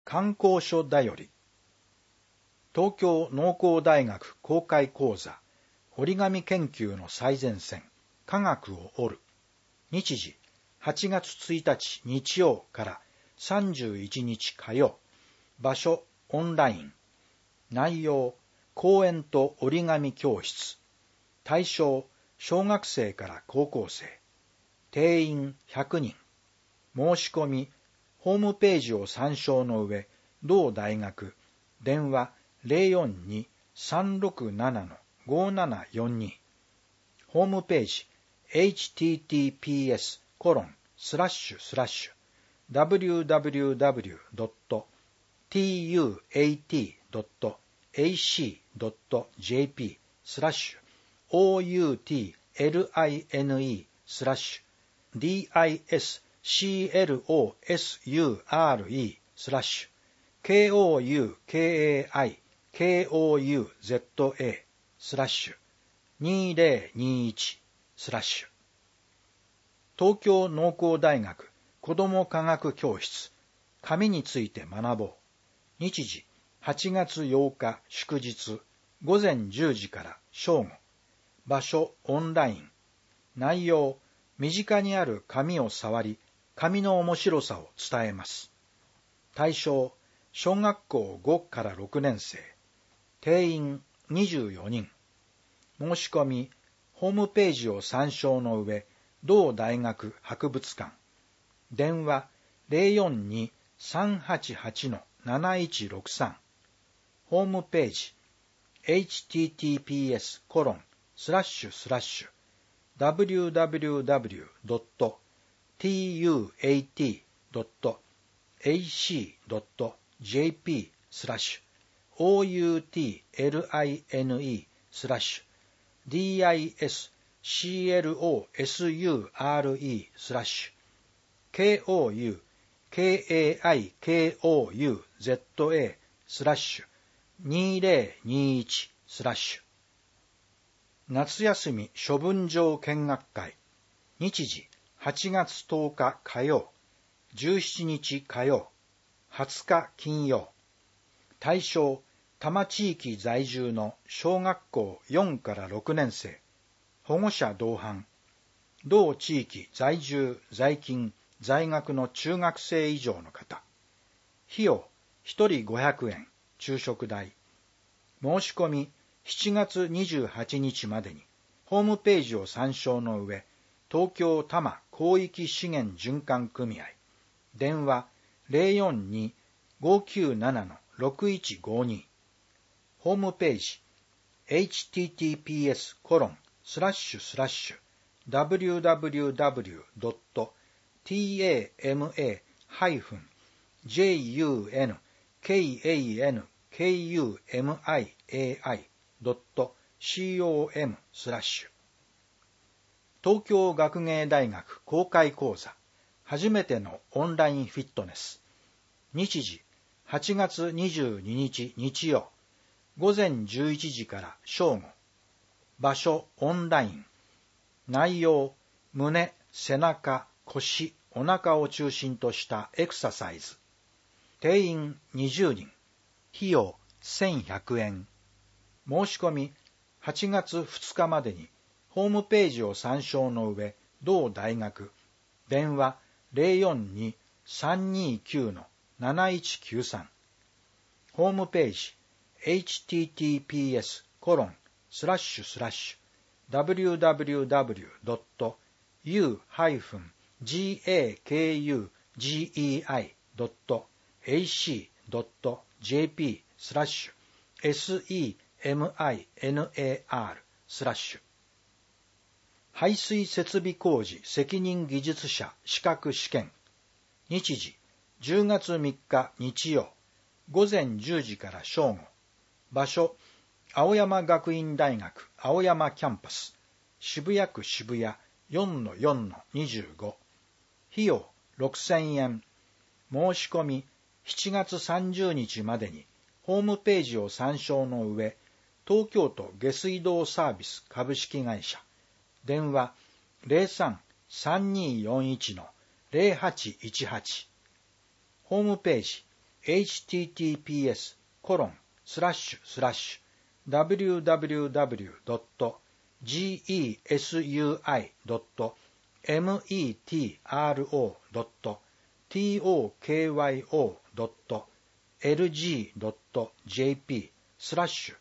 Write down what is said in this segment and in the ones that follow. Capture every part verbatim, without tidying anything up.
観光書だより。東京農工大学公開講座、折り紙研究の最前線、科学を折る。日時、はちがつついたち日曜からさんじゅういちにち火曜。場所、オンライン。内容、講演と折り紙教室。対象、小学生から高校生。定員ひゃくにん。申し込み、ホームページを参照の上、同大学、電話 ゼロよんに さんろくなな ごななよに。ホームページ、エイチティーティーピーエスコロンスラッシュスラッシュダブリューダブリューダブリュードットティーユーエーティードットエーシードットジェーピースラッシュオーユーティーエルアイエヌイースラッシュディーアイエスシーエルオーエスユーアールイースラッシュ ケーオーユーケーエーアイケーオーユーゼットエー スラッシュにせんにじゅういちスラッシュ東京農工大学子ども科学教室紙について学ぼう。日時はちがつようか祝日ごぜんじゅうじから正午。場所オンライン。内容身近にある紙を触り紙の面白さを伝えます。対象小学校ごからろくねん生。定員にじゅうよにん。申し込み、ホームページを参照の上、同大学博物館。電話 ゼロよんに さんはちはち なないちろくさん。ホームページ、エイチティーティーピーエスコロンスラッシュスラッシュダブリューダブリューダブリュードットティーユーエーティードットエーシードットジェーピースラッシュオーユーティーエルアイエヌイースラッシュディーアイエスシーエルオーエスユーアールイースラッシュケーオーユーケーエーアイケーオーユーゼットエースラッシュにせんにじゅういちスラッシュ夏休み処分場見学会。日時はちがつとおか火曜、じゅうしちにち火曜、はつか金曜。対象、多摩地域在住の小学校よんからろくねん生。保護者同伴。同地域在住、在勤、在学の中学生以上の方。費用、ひとりごひゃくえん、昼食代。申し込み、しちがつにじゅうはちにちまでに、ホームページを参照の上、東京多摩広域資源循環組合。電話 ゼロよんに ごきゅうなな ろくいちごに。ホームページ、エイチティーティーピーエスコロンスラッシュスラッシュダブリューダブリューダブリュードットティーエーエムエーハイフンジェイユーエヌケーエーエヌケーユーエムアイエーアイドットシーオーエムスラッシュ東京学芸大学公開講座初めてのオンラインフィットネス。日時はちがつにじゅうににち日曜ごぜんじゅういちじから正午。場所オンライン。内容胸、背中、腰、お腹を中心としたエクササイズ。定員にじゅうにん。費用せんひゃくえん。申し込みはちがつふつかまでにホームページを参照の上、同大学、電話 ゼロよんに さんにきゅう なないちきゅうさん。ホームページ、エイチティーティーピーエスコロンスラッシュスラッシュダブリューダブリューダブリュードットユーハイフンジーエーケーユージーイーアイドットエーシードットジェーピースラッシュエスイーエムアイエヌエーアールスラッシュ排水設備工事責任技術者資格試験。日時じゅうがつみっか日曜ごぜんじゅうじから正午。場所青山学院大学青山キャンパス渋谷区渋谷 よんのよんのにじゅうご。費用ろくせんえん。申し込みしちがつさんじゅうにちまでにホームページを参照の上、東京都下水道サービス株式会社。電話 ゼロさん さんにーよんいち ゼロはちいちはち。ホームページエイチティーティーピーエスコロンスラッシュスラッシュダブリューダブリューダブリュードットジーイーエスユーアイドットメトロドットトクヨドットエルジードットジェーピースラッシュ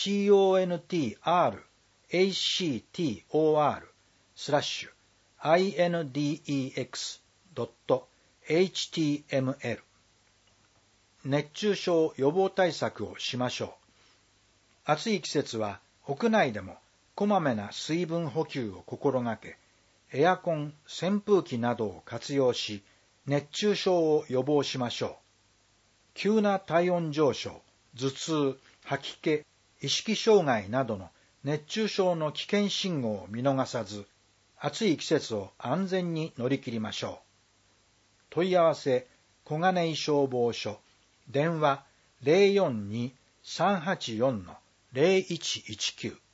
contractor スラッシュ index.html 熱中症予防対策をしましょう。暑い季節は屋内でもこまめな水分補給を心がけ、エアコン、扇風機などを活用し、熱中症を予防しましょう。急な体温上昇、頭痛、吐き気、意識障害などの熱中症の危険信号を見逃さず、暑い季節を安全に乗り切りましょう。問い合わせ、小金井消防署、電話 ゼロよんに さんはちよん ゼロいちいちきゅう